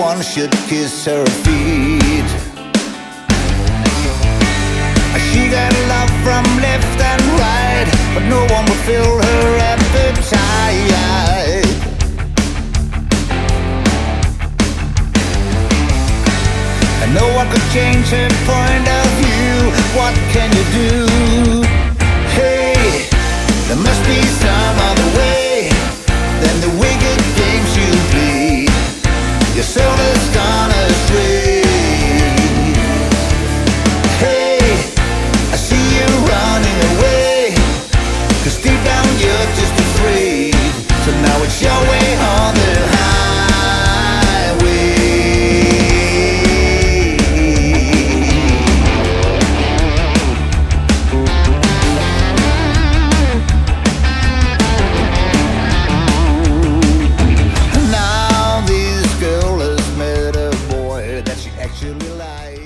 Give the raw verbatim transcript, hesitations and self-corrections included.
one should kiss her feet. She got love from left and right, but no one would fill her appetite. And no one could change her point of view. What can you do? Hey, there must be some other way than the wicked games you play. Your soul has gone astray. So now it's your way on the highway. Now this girl has met a boy that she actually likes.